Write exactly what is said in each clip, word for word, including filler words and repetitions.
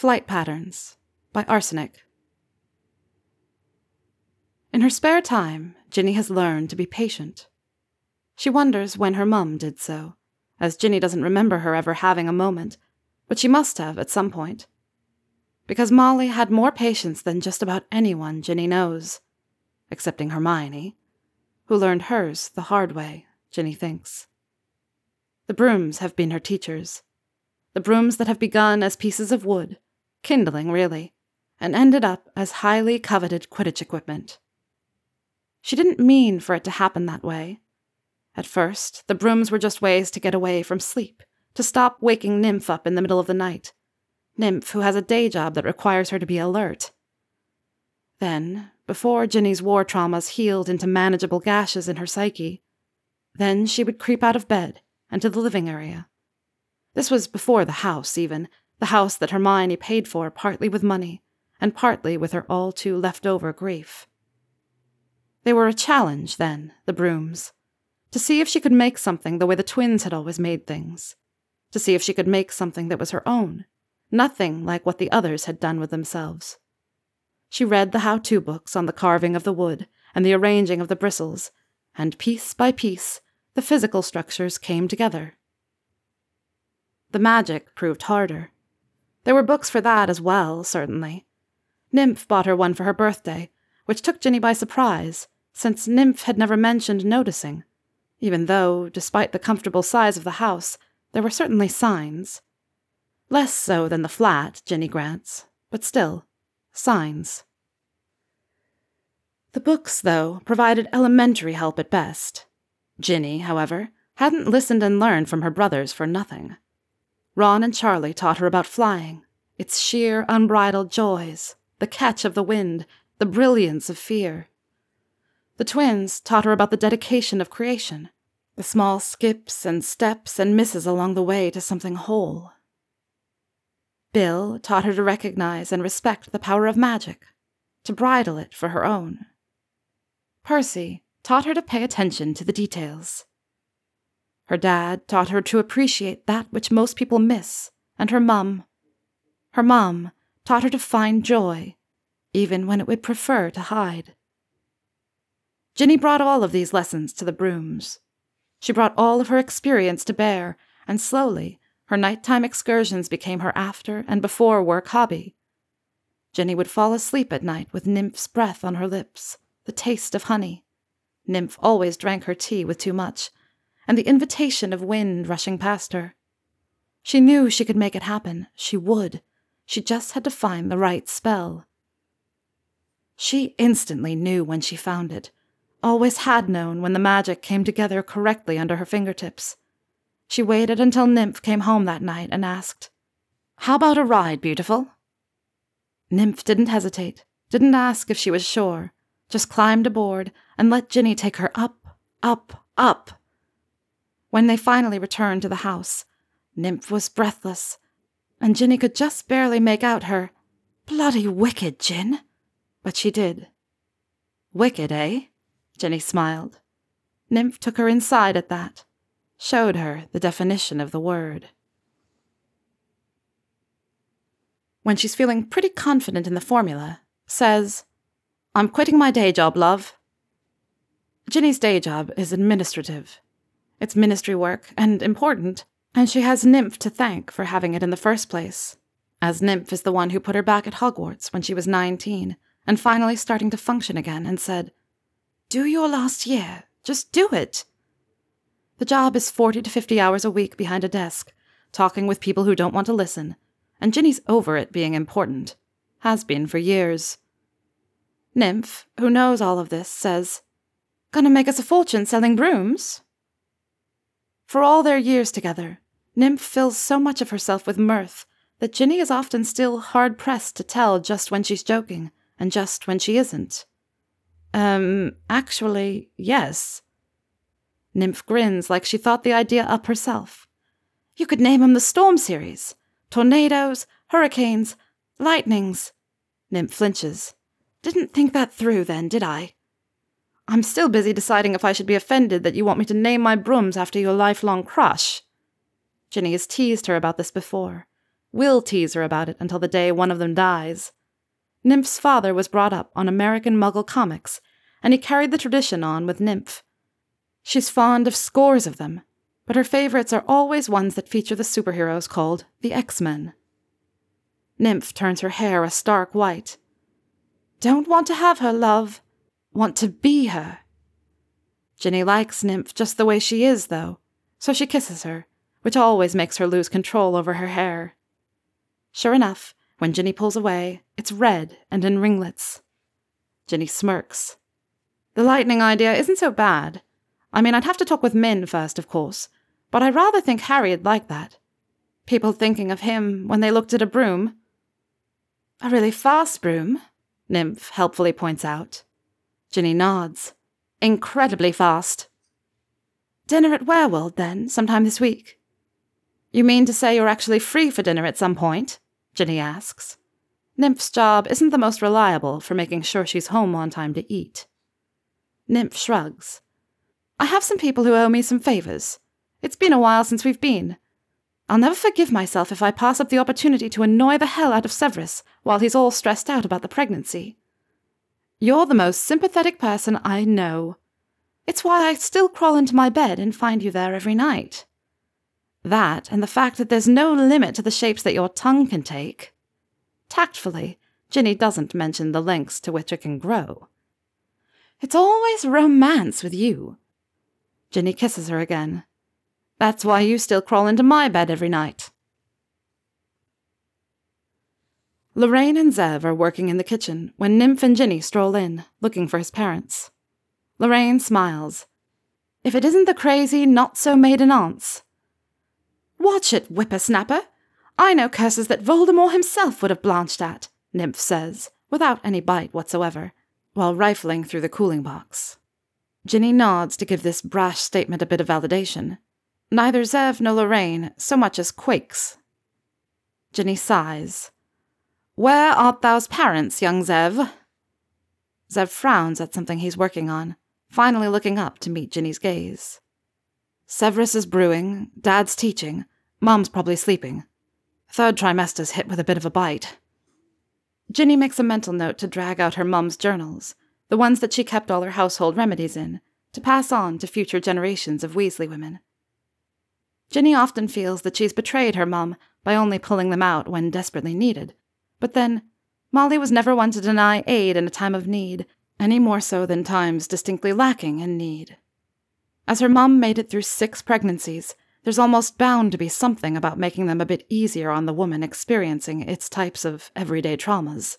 Flight Patterns by Arsenic. In her spare time, Ginny has learned to be patient. She wonders when her mum did so, as Ginny doesn't remember her ever having a moment, but she must have at some point. Because Molly had more patience than just about anyone Ginny knows, excepting Hermione, who learned hers the hard way, Ginny thinks. The brooms have been her teachers. The brooms that have begun as pieces of wood, kindling really, and ended up as highly coveted Quidditch equipment. She didn't mean for it to happen that way. At first, the brooms were just ways to get away from sleep, to stop waking Nymph up in the middle of the night. Nymph who has a day job that requires her to be alert. Then, before Ginny's war traumas healed into manageable gashes in her psyche, then she would creep out of bed and to the living area. This was before the house, even, the house that Hermione paid for partly with money, and partly with her all-too-leftover grief. They were a challenge, then, the brooms, to see if she could make something the way the twins had always made things, to see if she could make something that was her own, nothing like what the others had done with themselves. She read the how-to books on the carving of the wood and the arranging of the bristles, and piece by piece, the physical structures came together. The magic proved harder. There were books for that as well, certainly. Nymph bought her one for her birthday, which took Ginny by surprise, since Nymph had never mentioned noticing, even though, despite the comfortable size of the house, there were certainly signs. Less so than the flat, Ginny grants, but still, signs. The books, though, provided elementary help at best. Ginny, however, hadn't listened and learned from her brothers for nothing. Ron and Charlie taught her about flying, its sheer, unbridled joys, the catch of the wind, the brilliance of fear. The twins taught her about the dedication of creation, the small skips and steps and misses along the way to something whole. Bill taught her to recognize and respect the power of magic, to bridle it for her own. Percy taught her to pay attention to the details. Her dad taught her to appreciate that which most people miss, and her mum. Her mum taught her to find joy, even when it would prefer to hide. Ginny brought all of these lessons to the brooms. She brought all of her experience to bear, and slowly, her nighttime excursions became her after and before work hobby. Ginny would fall asleep at night with Nymph's breath on her lips, the taste of honey. Nymph always drank her tea with too much, and the invitation of wind rushing past her. She knew she could make it happen. She would. She just had to find the right spell. She instantly knew when she found it, always had known when the magic came together correctly under her fingertips. She waited until Nymph came home that night and asked, "How about a ride, beautiful?" Nymph didn't hesitate, didn't ask if she was sure, just climbed aboard and let Ginny take her up, up, up. When they finally returned to the house, Nymph was breathless, and Ginny could just barely make out her, "Bloody wicked, Gin," but she did. "Wicked, eh?" Ginny smiled. Nymph took her inside at that, showed her the definition of the word. When she's feeling pretty confident in the formula, says, "I'm quitting my day job, love." Ginny's day job is administrative. It's ministry work, and important, and she has Nymph to thank for having it in the first place, as Nymph is the one who put her back at Hogwarts when she was nineteen, and finally starting to function again, and said, "Do your last year. Just do it." The job is forty to fifty hours a week behind a desk, talking with people who don't want to listen, and Ginny's over it being important. Has been for years. Nymph, who knows all of this, says, "Gonna make us a fortune selling brooms?" For all their years together, Nymph fills so much of herself with mirth that Ginny is often still hard-pressed to tell just when she's joking and just when she isn't. Um, actually, yes. Nymph grins like she thought the idea up herself. "You could name 'em the Storm Series. Tornadoes, hurricanes, lightnings." Nymph flinches. "Didn't think that through then, did I? I'm still busy deciding if I should be offended that you want me to name my brooms after your lifelong crush." Ginny has teased her about this before, will tease her about it until the day one of them dies. Nymph's father was brought up on American Muggle comics, and he carried the tradition on with Nymph. She's fond of scores of them, but her favorites are always ones that feature the superheroes called the X-Men. Nymph turns her hair a stark white. Don't want to have her, love. Want to be her. Ginny likes Nymph just the way she is, though, so she kisses her, which always makes her lose control over her hair. Sure enough, when Ginny pulls away, it's red and in ringlets. Ginny smirks. The lightning idea isn't so bad. I mean, I'd have to talk with Min first, of course, but I rather think Harry'd like that. People thinking of him when they looked at a broom. A really fast broom, Nymph helpfully points out. Ginny nods. Incredibly fast. Dinner at Wereworld, then, sometime this week? You mean to say you're actually free for dinner at some point? Ginny asks. Nymph's job isn't the most reliable for making sure she's home on time to eat. Nymph shrugs. I have some people who owe me some favors. It's been a while since we've been. I'll never forgive myself if I pass up the opportunity to annoy the hell out of Severus while he's all stressed out about the pregnancy. You're the most sympathetic person I know. It's why I still crawl into my bed and find you there every night. That, and the fact that there's no limit to the shapes that your tongue can take. Tactfully, Ginny doesn't mention the lengths to which it can grow. It's always romance with you. Ginny kisses her again. That's why you still crawl into my bed every night. Lorraine and Zev are working in the kitchen when Nymph and Ginny stroll in, looking for his parents. Lorraine smiles. If it isn't the crazy, not-so-maiden aunts. Watch it, whippersnapper. I know curses that Voldemort himself would have blanched at, Nymph says, without any bite whatsoever, while rifling through the cooling box. Ginny nods to give this brash statement a bit of validation. Neither Zev nor Lorraine so much as quakes. Ginny sighs. Where art thou's parents, young Zev? Zev frowns at something he's working on, finally looking up to meet Ginny's gaze. Severus is brewing, Dad's teaching, Mom's probably sleeping. Third trimester's hit with a bit of a bite. Ginny makes a mental note to drag out her mum's journals, the ones that she kept all her household remedies in, to pass on to future generations of Weasley women. Ginny often feels that she's betrayed her mum by only pulling them out when desperately needed, but then, Molly was never one to deny aid in a time of need, any more so than times distinctly lacking in need. As her mum made it through six pregnancies, there's almost bound to be something about making them a bit easier on the woman experiencing its types of everyday traumas.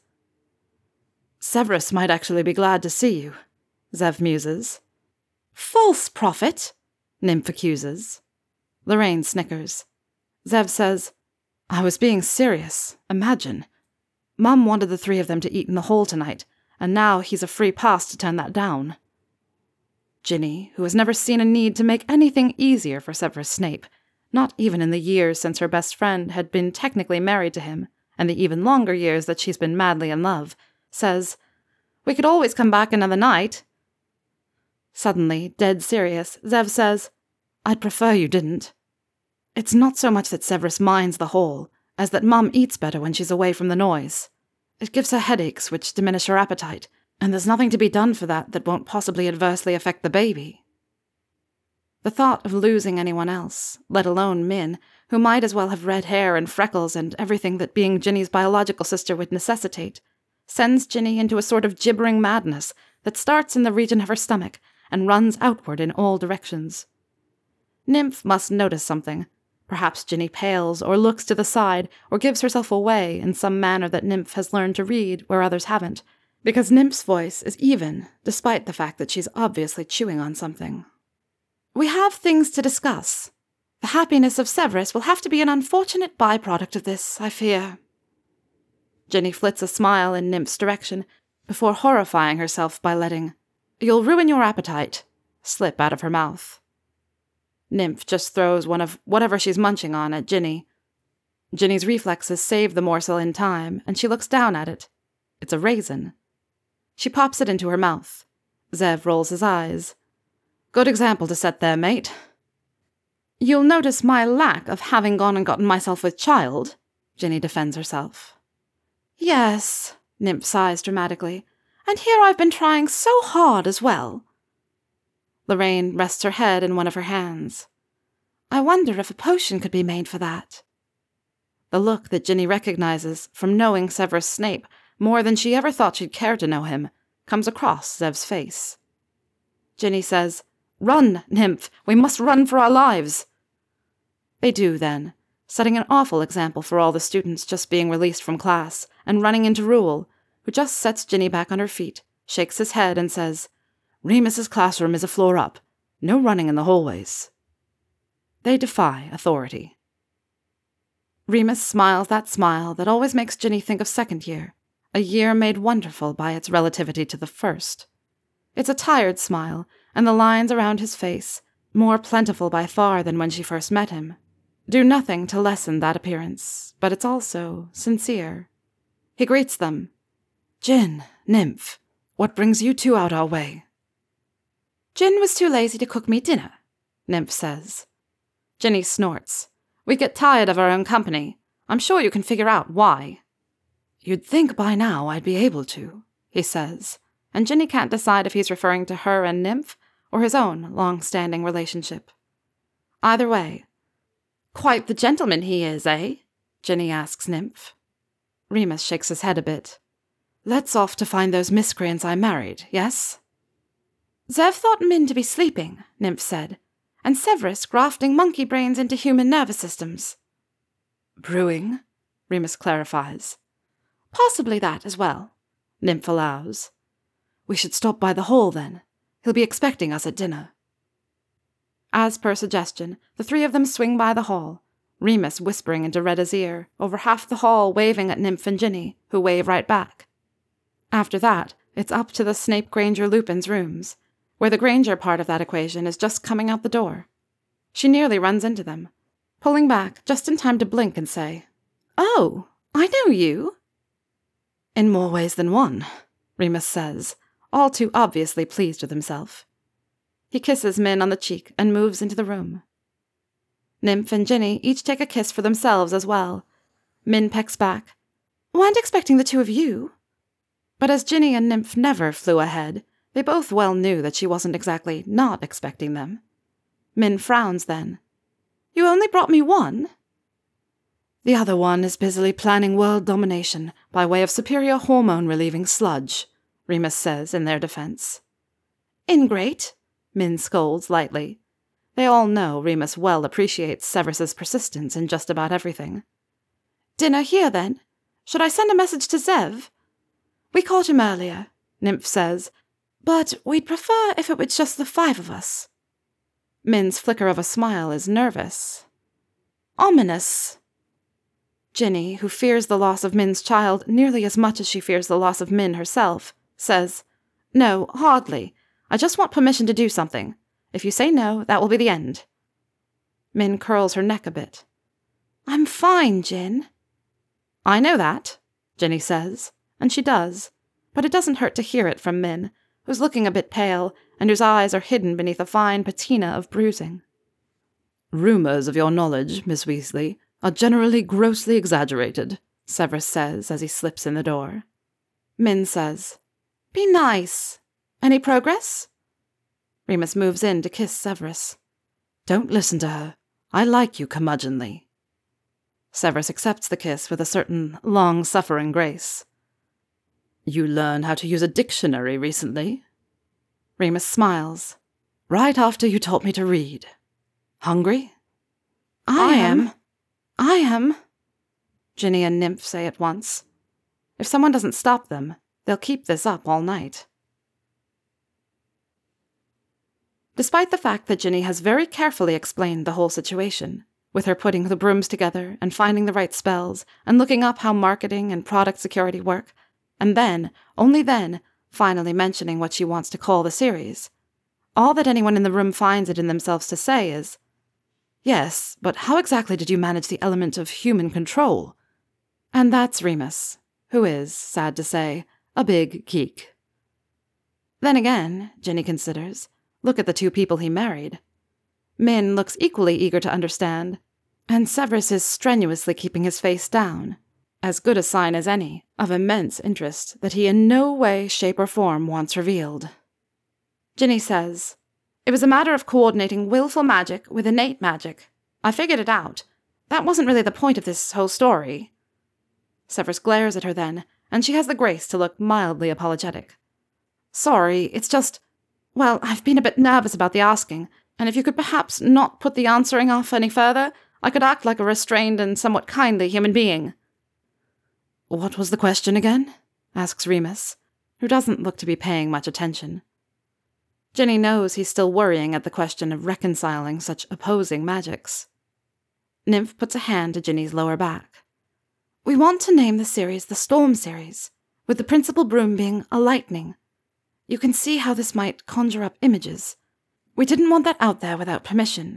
Severus might actually be glad to see you, Zev muses. False prophet, Nymph accuses. Lorraine snickers. Zev says, I was being serious, imagine. Mum wanted the three of them to eat in the hall tonight, and now he's a free pass to turn that down. Ginny, who has never seen a need to make anything easier for Severus Snape, not even in the years since her best friend had been technically married to him, and the even longer years that she's been madly in love, says, We could always come back another night. Suddenly, dead serious, Zev says, I'd prefer you didn't. It's not so much that Severus minds the hall, as that Mum eats better when she's away from the noise. It gives her headaches which diminish her appetite, and there's nothing to be done for that that won't possibly adversely affect the baby. The thought of losing anyone else, let alone Min, who might as well have red hair and freckles and everything that being Ginny's biological sister would necessitate, sends Ginny into a sort of gibbering madness that starts in the region of her stomach and runs outward in all directions. Nymph must notice something. Perhaps Ginny pales, or looks to the side, or gives herself away in some manner that Nymph has learned to read where others haven't, because Nymph's voice is even, despite the fact that she's obviously chewing on something. We have things to discuss. The happiness of Severus will have to be an unfortunate byproduct of this, I fear. Ginny flits a smile in Nymph's direction, before horrifying herself by letting, You'll ruin your appetite, slip out of her mouth. Nymph just throws one of whatever she's munching on at Ginny. Ginny's reflexes save the morsel in time, and she looks down at it. It's a raisin. She pops it into her mouth. Zev rolls his eyes. Good example to set there, mate. You'll notice my lack of having gone and gotten myself with child, Ginny defends herself. Yes, Nymph sighs dramatically, and here I've been trying so hard as well. Lorraine rests her head in one of her hands. I wonder if a potion could be made for that. The look that Ginny recognizes from knowing Severus Snape more than she ever thought she'd care to know him comes across Zev's face. Ginny says, Run, Nymph! We must run for our lives! They do, then, setting an awful example for all the students just being released from class and running into Rule, who just sets Ginny back on her feet, shakes his head and says, Remus's classroom is a floor up. No running in the hallways. They defy authority. Remus smiles that smile that always makes Ginny think of second year, a year made wonderful by its relativity to the first. It's a tired smile, and the lines around his face, more plentiful by far than when she first met him, do nothing to lessen that appearance, but it's also sincere. He greets them. Gin, Nymph, what brings you two out our way? Gin was too lazy to cook me dinner, Nymph says. Ginny snorts. We get tired of our own company. I'm sure you can figure out why. You'd think by now I'd be able to, he says, and Ginny can't decide if he's referring to her and Nymph or his own long-standing relationship. Either way. Quite the gentleman he is, eh? Ginny asks Nymph. Remus shakes his head a bit. Let's off to find those miscreants I married, yes? Zev thought Min to be sleeping, Nymph said, and Severus grafting monkey brains into human nervous systems. Brewing, Remus clarifies. Possibly that as well, Nymph allows. We should stop by the hall, then. He'll be expecting us at dinner. As per suggestion, the three of them swing by the hall, Remus whispering into Retta's ear, over half the hall waving at Nymph and Ginny, who wave right back. After that, it's up to the Snape Granger Lupin's rooms, where the Granger part of that equation is just coming out the door. She nearly runs into them, pulling back just in time to blink and say, Oh, I know you. In more ways than one, Remus says, all too obviously pleased with himself. He kisses Min on the cheek and moves into the room. Nymph and Ginny each take a kiss for themselves as well. Min pecks back, Weren't expecting the two of you. But as Ginny and Nymph never flew ahead, they both well knew that she wasn't exactly not expecting them. Min frowns then. You only brought me one? The other one is busily planning world domination by way of superior hormone-relieving sludge, Remus says in their defense. Ingrate, Min scolds lightly. They all know Remus well appreciates Severus's persistence in just about everything. Dinner here, then. Should I send a message to Zev? We caught him earlier, Nymph says, but we'd prefer if it was just the five of us. Min's flicker of a smile is nervous. Ominous. Ginny, who fears the loss of Min's child nearly as much as she fears the loss of Min herself, says, No, hardly. I just want permission to do something. If you say no, that will be the end. Min curls her neck a bit. I'm fine, Gin. I know that, Ginny says, and she does, but it doesn't hurt to hear it from Min, who's looking a bit pale, and whose eyes are hidden beneath a fine patina of bruising. Rumours of your knowledge, Miss Weasley, are generally grossly exaggerated, Severus says as he slips in the door. Min says, Be nice. Any progress? Remus moves in to kiss Severus. Don't listen to her. I like you curmudgeonly. Severus accepts the kiss with a certain long-suffering grace. You learned how to use a dictionary recently? Remus smiles. Right after you taught me to read. Hungry? I, I am. am. I am. Ginny and Nymph say at once. If someone doesn't stop them, they'll keep this up all night. Despite the fact that Ginny has very carefully explained the whole situation, with her putting the brooms together and finding the right spells and looking up how marketing and product security work, and then, only then, finally mentioning what she wants to call the series, all that anyone in the room finds it in themselves to say is, Yes, but how exactly did you manage the element of human control? And that's Remus, who is, sad to say, a big geek. Then again, Ginny considers, look at the two people he married. Min looks equally eager to understand, and Severus is strenuously keeping his face down, as good a sign as any of immense interest that he in no way, shape, or form wants revealed. Ginny says, "It was a matter of coordinating willful magic with innate magic. I figured it out. That wasn't really the point of this whole story." Severus glares at her then, and she has the grace to look mildly apologetic. "Sorry, it's just, well, I've been a bit nervous about the asking, and if you could perhaps not put the answering off any further, I could act like a restrained and somewhat kindly human being." "What was the question again?" asks Remus, who doesn't look to be paying much attention. Ginny knows he's still worrying at the question of reconciling such opposing magics. Nymph puts a hand to Ginny's lower back. "We want to name the series the Storm series, with the principal broom being a lightning. You can see how this might conjure up images. We didn't want that out there without permission."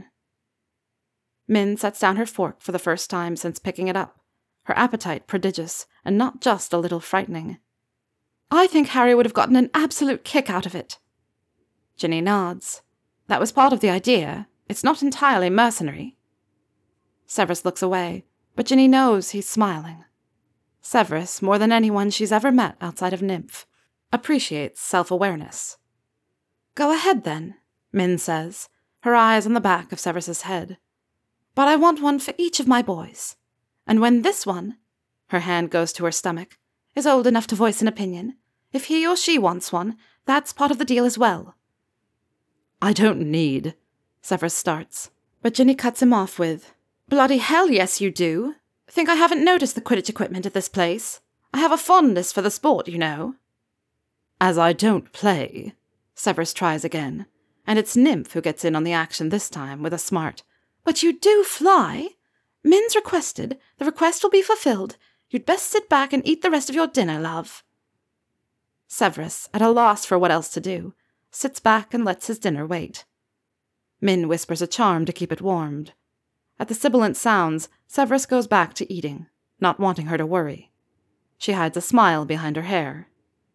Min sets down her fork for the first time since picking it up, her appetite prodigious and not just a little frightening. "I think Harry would have gotten an absolute kick out of it." Ginny nods. "That was part of the idea. It's not entirely mercenary." Severus looks away, but Ginny knows he's smiling. Severus, more than anyone she's ever met outside of Nymph, appreciates self-awareness. "Go ahead, then," Min says, her eyes on the back of Severus's head. "But I want one for each of my boys. And when this one," her hand goes to her stomach, "is old enough to voice an opinion, if he or she wants one, that's part of the deal as well." "I don't need," Severus starts, but Ginny cuts him off with, "Bloody hell, yes you do. Think I haven't noticed the Quidditch equipment at this place? I have a fondness for the sport, you know." "As I don't play," Severus tries again, and it's Nymph who gets in on the action this time with a smart, "But you do fly? Min's requested, the request will be fulfilled. You'd best sit back and eat the rest of your dinner, love." Severus, at a loss for what else to do, sits back and lets his dinner wait. Min whispers a charm to keep it warmed. At the sibilant sounds, Severus goes back to eating, not wanting her to worry. She hides a smile behind her hair.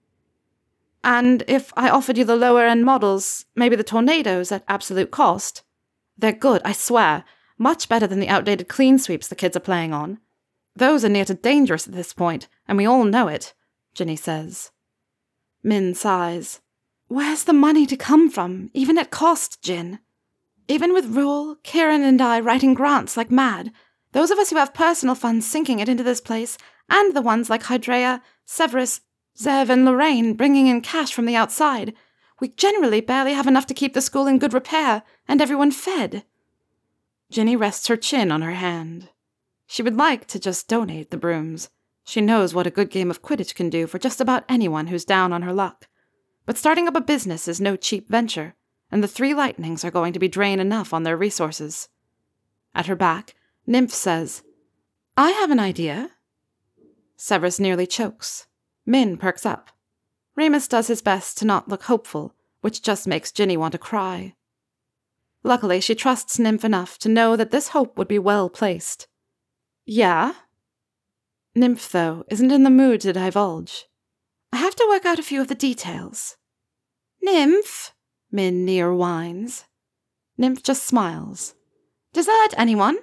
"And if I offered you the lower-end models, maybe the Tornadoes at absolute cost? They're good, I swear. Much better than the outdated clean sweeps the kids are playing on. Those are near to dangerous at this point, and we all know it," Ginny says. Min sighs. "Where's the money to come from, even at cost, Gin? Even with Rule, Kieran, and I writing grants like mad, those of us who have personal funds sinking it into this place, and the ones like Hydrea, Severus, Zev, and Lorraine bringing in cash from the outside, we generally barely have enough to keep the school in good repair and everyone fed." Ginny rests her chin on her hand. She would like to just donate the brooms. She knows what a good game of Quidditch can do for just about anyone who's down on her luck. But starting up a business is no cheap venture, and the three lightnings are going to be drain enough on their resources. At her back, Nymph says, "I have an idea." Severus nearly chokes. Min perks up. Remus does his best to not look hopeful, which just makes Ginny want to cry. Luckily, she trusts Nymph enough to know that this hope would be well placed. "Yeah?" Nymph, though, isn't in the mood to divulge. "I have to work out a few of the details." "Nymph?" Min near whines. Nymph just smiles. "Dessert, anyone?"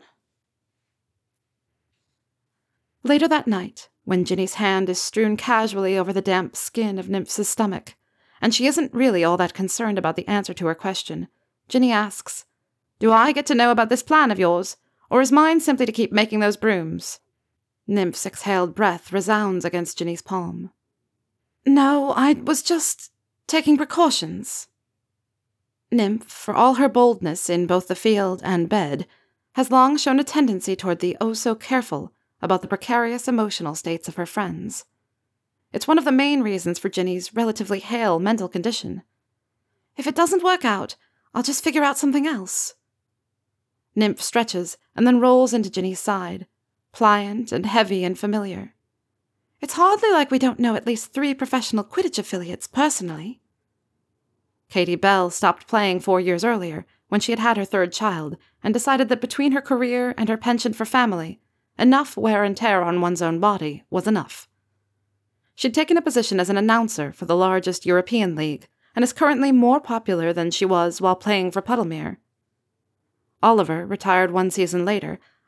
Later that night, when Ginny's hand is strewn casually over the damp skin of Nymph's stomach, and she isn't really all that concerned about the answer to her question, Ginny asks, "Do I get to know about this plan of yours, or is mine simply to keep making those brooms?" Nymph's exhaled breath resounds against Ginny's palm. "No, I was just taking precautions." Nymph, for all her boldness in both the field and bed, has long shown a tendency toward the oh-so-careful about the precarious emotional states of her friends. It's one of the main reasons for Ginny's relatively hale mental condition. "If it doesn't work out, I'll just figure out something else." Nymph stretches and then rolls into Ginny's side, pliant and heavy and familiar. "It's hardly like we don't know at least three professional Quidditch affiliates personally." Katie Bell stopped playing four years earlier, when she had had her third child, and decided that between her career and her penchant for family, enough wear and tear on one's own body was enough. She'd taken a position as an announcer for the largest European league, and is currently more popular than she was while playing for Puddlemere. Oliver, retired one season later,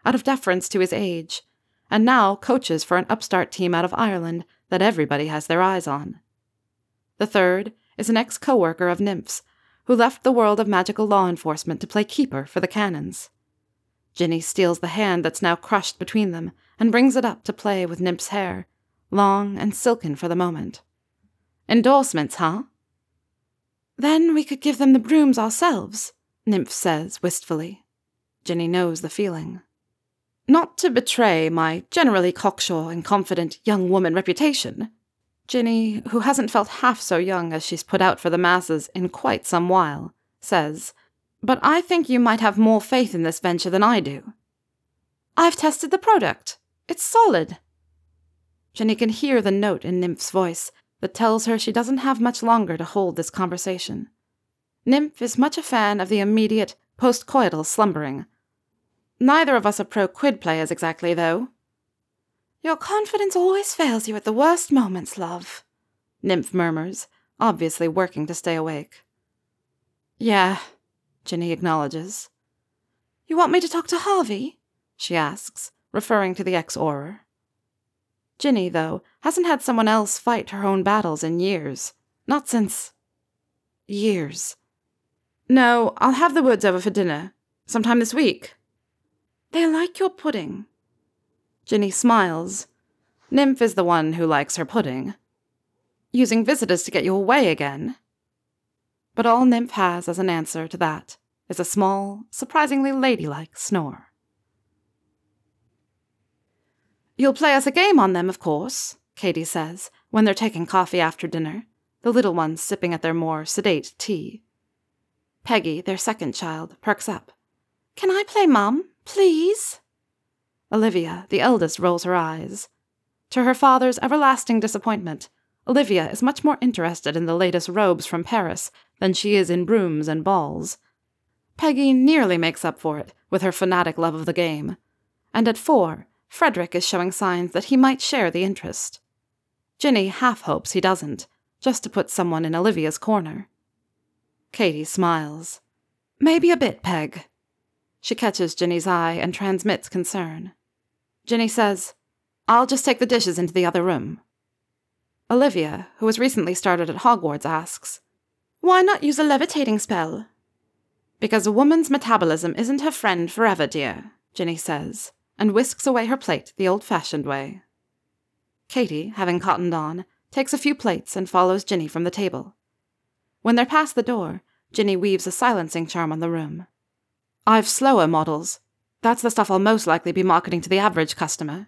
out of deference to his age, and now coaches for an upstart team out of Ireland that everybody has their eyes on. The third is an ex-coworker of Nymph's, who left the world of magical law enforcement to play keeper for the Cannons. Ginny steals the hand that's now crushed between them and brings it up to play with Nymph's hair, long and silken for the moment. Endorsements, huh? Then we could give them the brooms ourselves, Nymph says wistfully. Ginny knows the feeling. Not to betray my generally cocksure and confident young woman reputation, Ginny, who hasn't felt half so young as she's put out for the masses in quite some while, says, but I think you might have more faith in this venture than I do. I've tested the product. It's solid. Ginny can hear the note in Nymph's voice that tells her she doesn't have much longer to hold this conversation. Nymph is much a fan of the immediate, post-coital slumbering. Neither of us are pro-quid players exactly, though. Your confidence always fails you at the worst moments, love, Nymph murmurs, obviously working to stay awake. Yeah, Ginny acknowledges. You want me to talk to Harvey? She asks, referring to the ex-Auror. Ginny, though, hasn't had someone else fight her own battles in years. Not since... years. No, I'll have the Woods over for dinner. Sometime this week. They like your pudding. Ginny smiles. Nymph is the one who likes her pudding. Using visitors to get you away again. But all Nymph has as an answer to that is a small, surprisingly ladylike snore. You'll play us a game on them, of course, Katie says, when they're taking coffee after dinner, the little ones sipping at their more sedate tea. Peggy, their second child, perks up. Can I play Mum, please? Olivia, the eldest, rolls her eyes. To her father's everlasting disappointment, Olivia is much more interested in the latest robes from Paris than she is in brooms and balls. Peggy nearly makes up for it with her fanatic love of the game, and at four, Frederick is showing signs that he might share the interest. Ginny half hopes he doesn't, just to put someone in Olivia's corner. Katie smiles. Maybe a bit, Peg. She catches Ginny's eye and transmits concern. Ginny says, I'll just take the dishes into the other room. Olivia, who has recently started at Hogwarts, asks, Why not use a levitating spell? Because a woman's metabolism isn't her friend forever, dear, Ginny says, and whisks away her plate the old-fashioned way. Katie, having cottoned on, takes a few plates and follows Ginny from the table. When they're past the door, Ginny weaves a silencing charm on the room. I've slower models. That's the stuff I'll most likely be marketing to the average customer.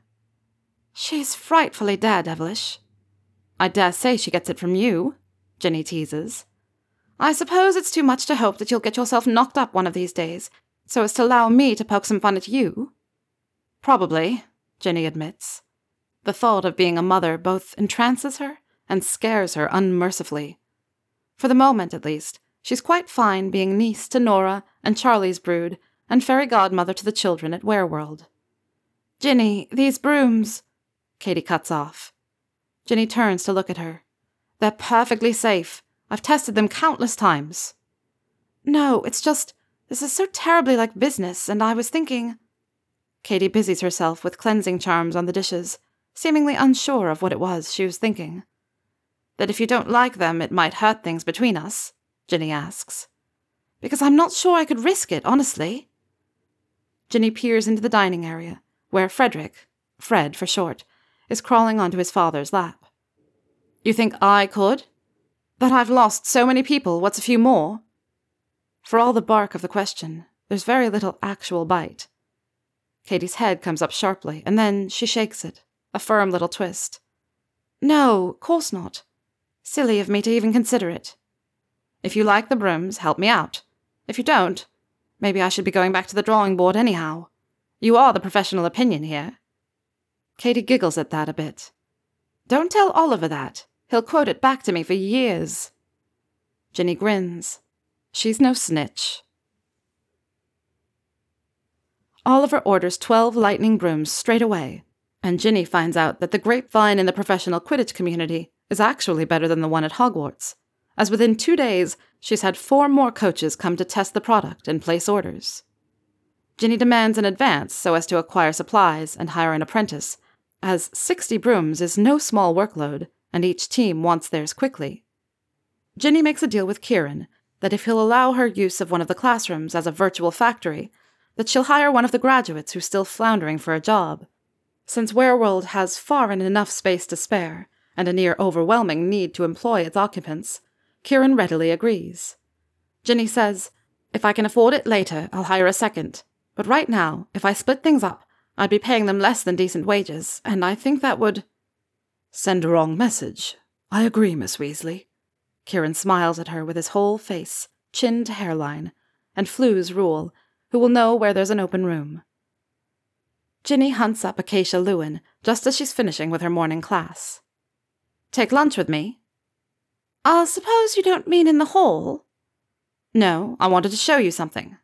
She's frightfully daredevilish. I dare say she gets it from you, Ginny teases. I suppose it's too much to hope that you'll get yourself knocked up one of these days, so as to allow me to poke some fun at you. Probably, Ginny admits. The thought of being a mother both entrances her and scares her unmercifully. For the moment, at least, she's quite fine being niece to Nora and Charlie's brood and fairy godmother to the children at Wereworld. Ginny, these brooms... Katie cuts off. Ginny turns to look at her. They're perfectly safe. I've tested them countless times. No, it's just, this is so terribly like business, and I was thinking... Katie busies herself with cleansing charms on the dishes, seemingly unsure of what it was she was thinking. That if you don't like them, it might hurt things between us, Ginny asks. Because I'm not sure I could risk it, honestly. Ginny peers into the dining area, where Frederick, Fred for short, is crawling onto his father's lap. You think I could? That I've lost so many people, what's a few more? For all the bark of the question, there's very little actual bite. Katie's head comes up sharply, and then she shakes it, a firm little twist. No, course not. Silly of me to even consider it. If you like the brooms, help me out. If you don't, maybe I should be going back to the drawing board anyhow. You are the professional opinion here. Katie giggles at that a bit. Don't tell Oliver that. He'll quote it back to me for years. Ginny grins. She's no snitch. Oliver orders twelve lightning brooms straight away, and Ginny finds out that the grapevine in the professional Quidditch community is actually better than the one at Hogwarts, as within two days she's had four more coaches come to test the product and place orders. Ginny demands an advance so as to acquire supplies and hire an apprentice, as sixty brooms is no small workload, and each team wants theirs quickly. Ginny makes a deal with Kieran that if he'll allow her use of one of the classrooms as a virtual factory, that she'll hire one of the graduates who's still floundering for a job. Since Wereworld has far and enough space to spare, and a near overwhelming need to employ its occupants, Kieran readily agrees. Ginny says, "If I can afford it later, I'll hire a second. But right now, if I split things up, I'd be paying them less than decent wages, and I think that would—" "Send a wrong message. I agree, Miss Weasley." Kieran smiles at her with his whole face, chin to hairline, and flews Rule, who will know where there's an open room. Ginny hunts up Acacia Lewin just as she's finishing with her morning class. "Take lunch with me?" "I suppose you don't mean in the hall?" "No, I wanted to show you something."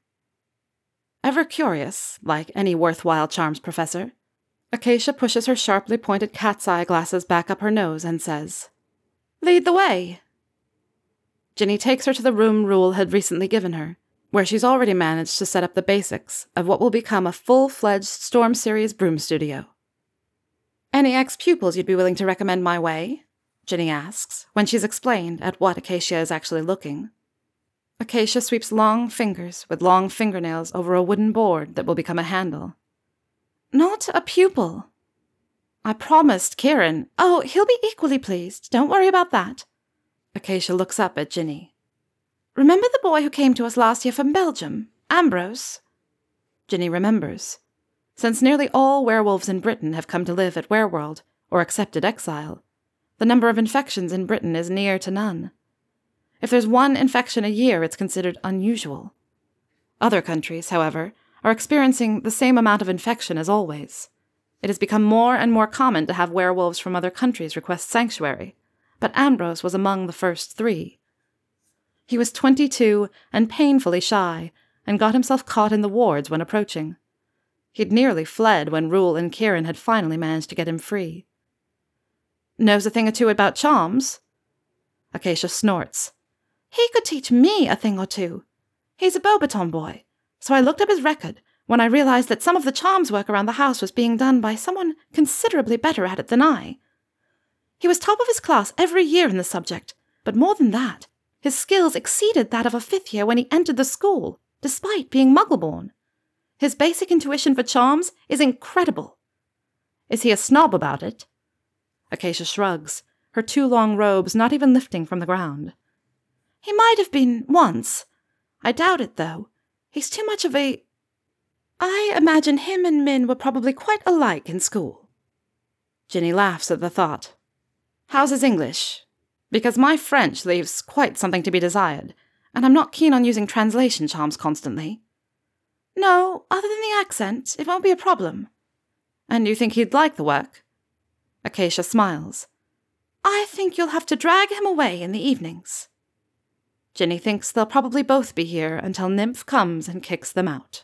Ever curious, like any worthwhile charms professor, Acacia pushes her sharply pointed cat's eye glasses back up her nose and says, "Lead the way." Ginny takes her to the room Rule had recently given her, where she's already managed to set up the basics of what will become a full-fledged Storm Series broom studio. "Any ex-pupils you'd be willing to recommend my way?" Ginny asks, when she's explained at what Acacia is actually looking. Acacia sweeps long fingers with long fingernails over a wooden board that will become a handle. "Not a pupil." "I promised Kieran—" "Oh, he'll be equally pleased. Don't worry about that." Acacia looks up at Ginny. "Remember the boy who came to us last year from Belgium? Ambrose?" Ginny remembers. Since nearly all werewolves in Britain have come to live at Wereworld, or accepted exile, the number of infections in Britain is near to none. If there's one infection a year, it's considered unusual. Other countries, however, are experiencing the same amount of infection as always. It has become more and more common to have werewolves from other countries request sanctuary, but Ambrose was among the first three. He was twenty-two and painfully shy, and got himself caught in the wards when approaching. He'd nearly fled when Rule and Kieran had finally managed to get him free. "Knows a thing or two about charms?" Acacia snorts. "He could teach me a thing or two. He's a Beaubaton boy, so I looked up his record when I realized that some of the charms work around the house was being done by someone considerably better at it than I. He was top of his class every year in the subject, but more than that, his skills exceeded that of a fifth year when he entered the school, despite being Muggle-born. His basic intuition for charms is incredible." "Is he a snob about it?" Acacia shrugs, her two long robes not even lifting from the ground. "He might have been once. I doubt it, though. He's too much of a... I imagine him and Min were probably quite alike in school." Ginny laughs at the thought. "How's his English? Because my French leaves quite something to be desired, and I'm not keen on using translation charms constantly." "No, other than the accent, it won't be a problem." "And you think he'd like the work?" Acacia smiles. "I think you'll have to drag him away in the evenings." Ginny thinks they'll probably both be here until Nymph comes and kicks them out.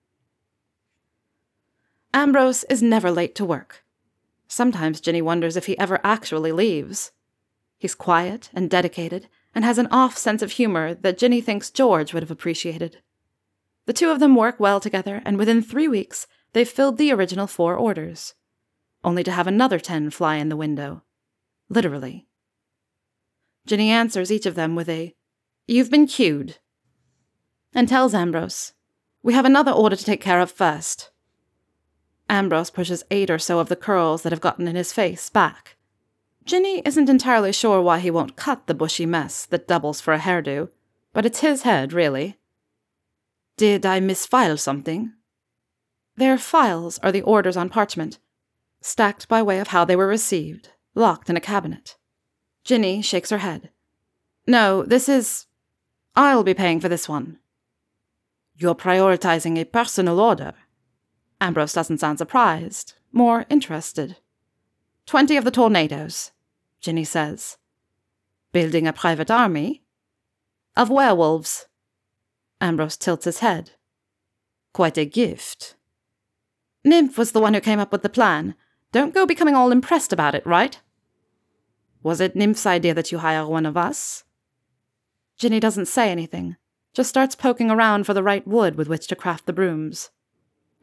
Ambrose is never late to work. Sometimes Ginny wonders if he ever actually leaves. He's quiet and dedicated, and has an off sense of humor that Ginny thinks George would have appreciated. The two of them work well together, and within three weeks, they've filled the original four orders, only to have another ten fly in the window. Literally. Ginny answers each of them with a, "You've been cued," and tells Ambrose, "We have another order to take care of first." Ambrose pushes eight or so of the curls that have gotten in his face back. Ginny isn't entirely sure why he won't cut the bushy mess that doubles for a hairdo, but it's his head, really. "Did I misfile something?" Their files are the orders on parchment, stacked by way of how they were received, locked in a cabinet. Ginny shakes her head. "No, this is... I'll be paying for this one." "You're prioritizing a personal order." Ambrose doesn't sound surprised, more interested. Twenty of the tornadoes," Ginny says. "Building a private army?" "Of werewolves." Ambrose tilts his head. "Quite a gift." "Nymph was the one who came up with the plan. Don't go becoming all impressed about it, right?" "Was it Nymph's idea that you hire one of us?" Ginny doesn't say anything, just starts poking around for the right wood with which to craft the brooms.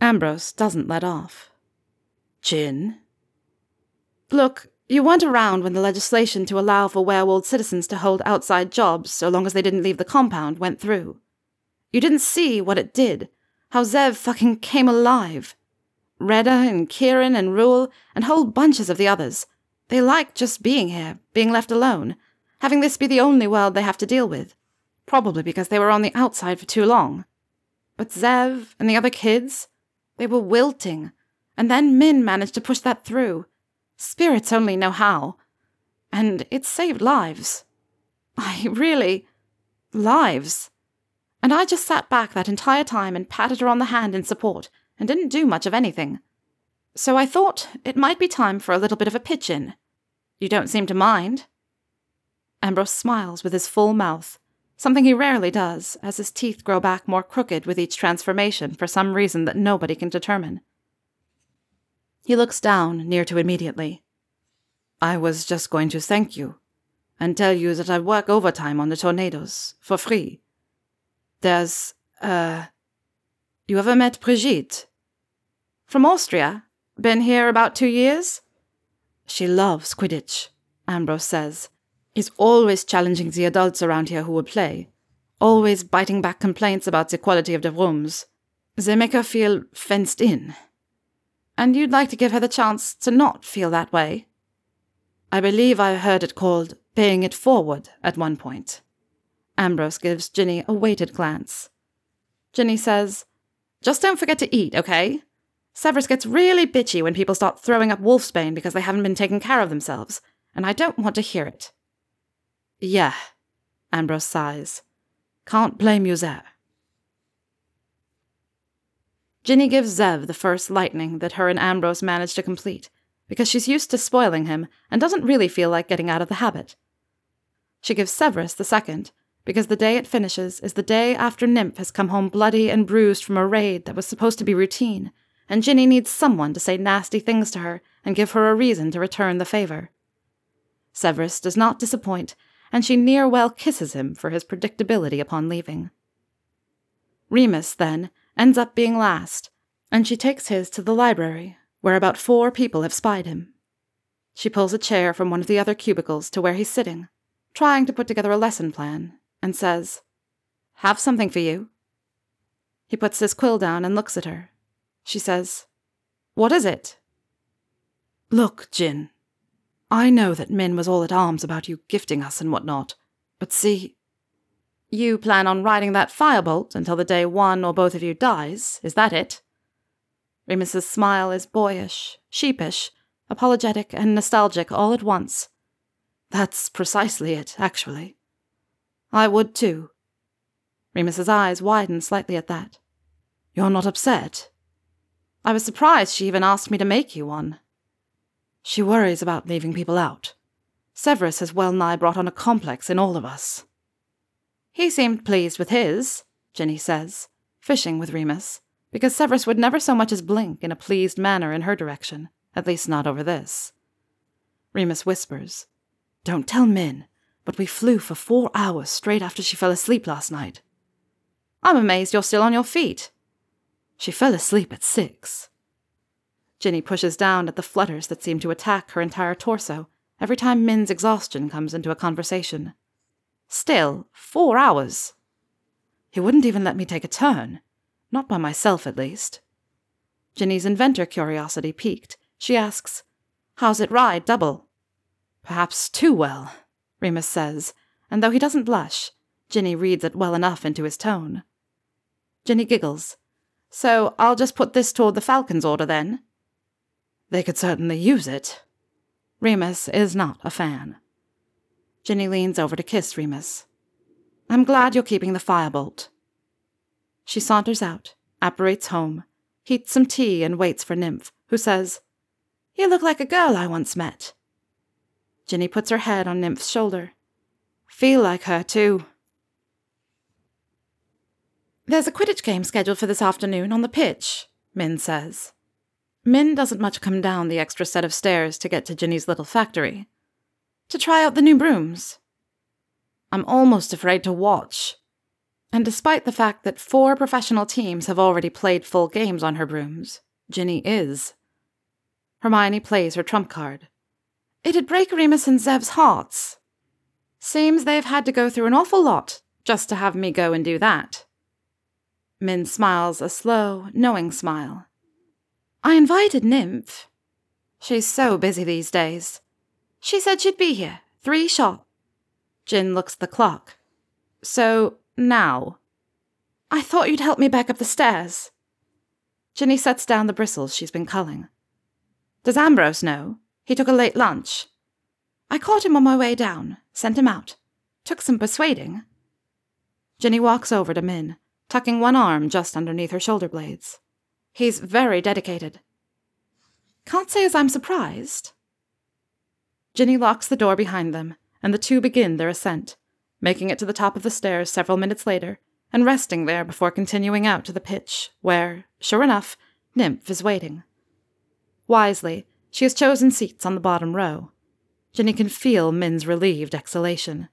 Ambrose doesn't let off. Jin? Look, you weren't around when the legislation to allow for werewolf citizens to hold outside jobs so long as they didn't leave the compound went through. You didn't see what it did, how Zev fucking came alive. Reda and Kieran and Rule and whole bunches of the others. They like just being here, being left alone, having this be the only world they have to deal with. Probably because they were on the outside for too long. But Zev and the other kids, they were wilting, and then Min managed to push that through. Spirits only know how. And it saved lives. I really... lives. And I just sat back that entire time and patted her on the hand in support, and didn't do much of anything. So I thought it might be time for a little bit of a pitch-in. You don't seem to mind. Ambrose smiles with his full mouth, something he rarely does, as his teeth grow back more crooked with each transformation for some reason that nobody can determine. He looks down, near to immediately. I was just going to thank you, and tell you that I work overtime on the tornadoes, for free. There's, uh... You ever met Brigitte? From Austria? Been here about two years? She loves Quidditch, Ambrose says. Is always challenging the adults around here who will play. Always biting back complaints about the quality of the rooms. They make her feel fenced in. And you'd like to give her the chance to not feel that way? I believe I heard it called paying it forward at one point. Ambrose gives Ginny a weighted glance. Ginny says, Just don't forget to eat, okay? Severus gets really bitchy when people start throwing up wolfsbane because they haven't been taking care of themselves, and I don't want to hear it. Yeah, Ambrose sighs. Can't blame you there. Ginny gives Zev the first lightning that her and Ambrose manage to complete, because she's used to spoiling him and doesn't really feel like getting out of the habit. She gives Severus the second, because the day it finishes is the day after Nymph has come home bloody and bruised from a raid that was supposed to be routine, and Ginny needs someone to say nasty things to her and give her a reason to return the favor. Severus does not disappoint, and she near well kisses him for his predictability upon leaving. Remus, then, ends up being last, and she takes his to the library, where about four people have spied him. She pulls a chair from one of the other cubicles to where he's sitting, trying to put together a lesson plan, and says, Have something for you. He puts his quill down and looks at her. She says, What is it? Look, Jin. I know that Min was all at arms about you gifting us and whatnot, but see... You plan on riding that firebolt until the day one or both of you dies, is that it? Remus's smile is boyish, sheepish, apologetic and nostalgic all at once. That's precisely it, actually. I would too. Remus's eyes widen slightly at that. You're not upset? I was surprised she even asked me to make you one. She worries about leaving people out. Severus has well nigh brought on a complex in all of us. He seemed pleased with his, Ginny says, fishing with Remus, because Severus would never so much as blink in a pleased manner in her direction, at least not over this. Remus whispers, Don't tell Min, but we flew for four hours straight after she fell asleep last night. I'm amazed you're still on your feet. She fell asleep at six. Ginny pushes down at the flutters that seem to attack her entire torso every time Min's exhaustion comes into a conversation. Still, four hours. He wouldn't even let me take a turn. Not by myself, at least. Ginny's inventor curiosity piqued. She asks, How's it ride, double? Perhaps too well, Remus says, and though he doesn't blush, Ginny reads it well enough into his tone. Ginny giggles. So I'll just put this toward the Falcon's order, then? They could certainly use it. Remus is not a fan. Ginny leans over to kiss Remus. I'm glad you're keeping the firebolt. She saunters out, apparates home, heats some tea and waits for Nymph, who says, You look like a girl I once met. Ginny puts her head on Nymph's shoulder. Feel like her, too. There's a Quidditch game scheduled for this afternoon on the pitch, Min says. Min doesn't much come down the extra set of stairs to get to Ginny's little factory. To try out the new brooms. I'm almost afraid to watch. And despite the fact that four professional teams have already played full games on her brooms, Ginny is. Hermione plays her trump card. It'd break Remus and Zev's hearts. Seems they've had to go through an awful lot just to have me go and do that. Min smiles a slow, knowing smile. I invited Nymph. She's so busy these days. She said she'd be here, three sharp. Gin looks at the clock. So, now. I thought you'd help me back up the stairs. Ginny sets down the bristles she's been culling. Does Ambrose know? He took a late lunch. I caught him on my way down, sent him out. Took some persuading. Ginny walks over to Min, tucking one arm just underneath her shoulder blades. He's very dedicated. Can't say as I'm surprised. Ginny locks the door behind them, and the two begin their ascent, making it to the top of the stairs several minutes later, and resting there before continuing out to the pitch, where, sure enough, Nymph is waiting. Wisely, she has chosen seats on the bottom row. Ginny can feel Min's relieved exhalation.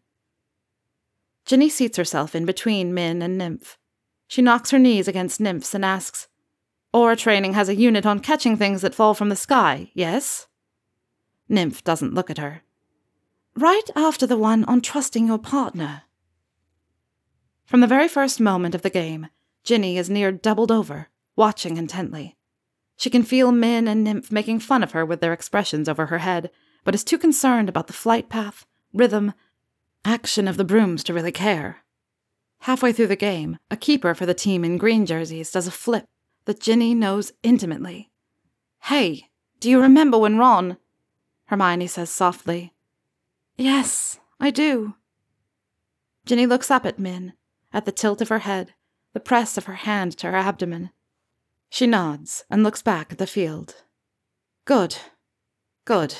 Ginny seats herself in between Min and Nymph. She knocks her knees against Nymph's and asks, Aura training has a unit on catching things that fall from the sky, yes? Nymph doesn't look at her. Right after the one on trusting your partner. From the very first moment of the game, Ginny is near doubled over, watching intently. She can feel Min and Nymph making fun of her with their expressions over her head, but is too concerned about the flight path, rhythm, action of the brooms to really care. Halfway through the game, a keeper for the team in green jerseys does a flip that Ginny knows intimately. Hey, do you remember when Ron... Hermione says softly. Yes, I do. Ginny looks up at Min, at the tilt of her head, the press of her hand to her abdomen. She nods and looks back at the field. Good. Good.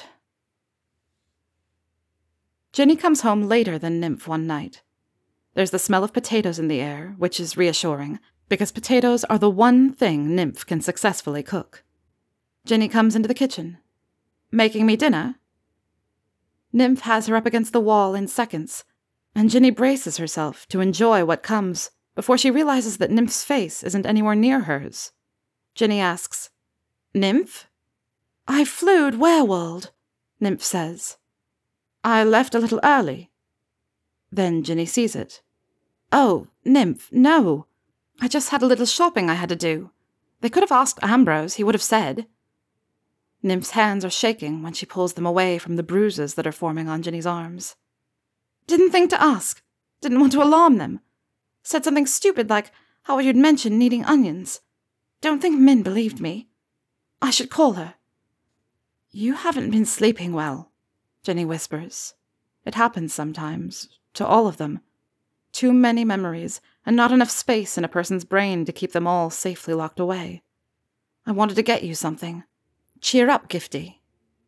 Ginny comes home later than Nymph one night. There's the smell of potatoes in the air, which is reassuring, because potatoes are the one thing Nymph can successfully cook. Ginny comes into the kitchen. Making me dinner? Nymph has her up against the wall in seconds, and Ginny braces herself to enjoy what comes before she realizes that Nymph's face isn't anywhere near hers. Ginny asks, Nymph? I flewed Wereworld, Nymph says. I left a little early. Then Ginny sees it. Oh, Nymph, no. I just had a little shopping I had to do. They could have asked Ambrose, he would have said. Nymph's hands are shaking when she pulls them away from the bruises that are forming on Ginny's arms. Didn't think to ask. Didn't want to alarm them. Said something stupid like how you'd mentioned needing onions. Don't think Min believed me. I should call her. You haven't been sleeping well, Ginny whispers. It happens sometimes, to all of them. Too many memories, and not enough space in a person's brain to keep them all safely locked away. I wanted to get you something. Cheer up, Gifty.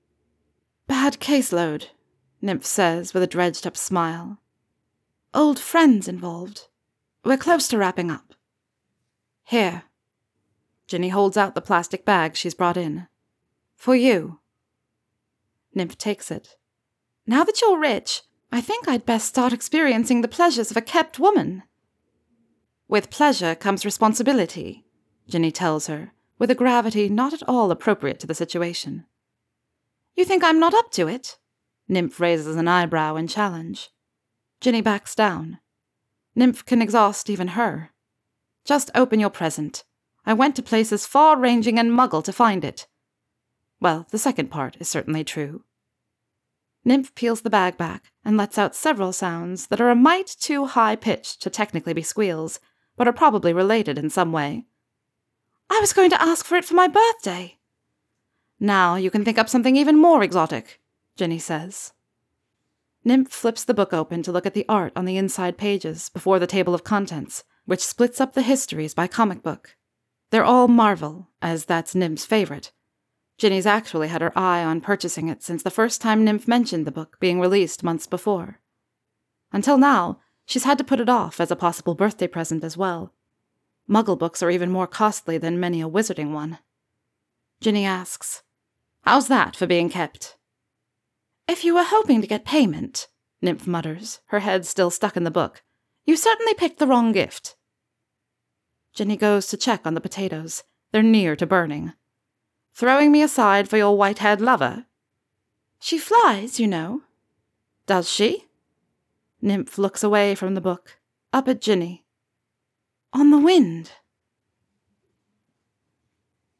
Bad caseload, Nymph says with a dredged-up smile. Old friends involved. We're close to wrapping up. Here. Ginny holds out the plastic bag she's brought in. For you. Nymph takes it. Now that you're rich, I think I'd best start experiencing the pleasures of a kept woman. With pleasure comes responsibility, Ginny tells her, with a gravity not at all appropriate to the situation. You think I'm not up to it? Nymph raises an eyebrow in challenge. Ginny backs down. Nymph can exhaust even her. Just open your present. I went to places far-ranging and muggle to find it. Well, the second part is certainly true. Nymph peels the bag back and lets out several sounds that are a mite too high-pitched to technically be squeals, but are probably related in some way. I was going to ask for it for my birthday. Now you can think up something even more exotic, Ginny says. Nymph flips the book open to look at the art on the inside pages before the table of contents, which splits up the histories by comic book. They're all Marvel, as that's Nymph's favorite. Ginny's actually had her eye on purchasing it since the first time Nymph mentioned the book being released months before. Until now, she's had to put it off as a possible birthday present as well. Muggle books are even more costly than many a wizarding one. Ginny asks, How's that for being kept? If you were hoping to get payment, Nymph mutters, her head still stuck in the book, You certainly picked the wrong gift. Ginny goes to check on the potatoes. They're near to burning. Throwing me aside for your white-haired lover? She flies, you know. Does she? Nymph looks away from the book, up at Ginny. On the wind,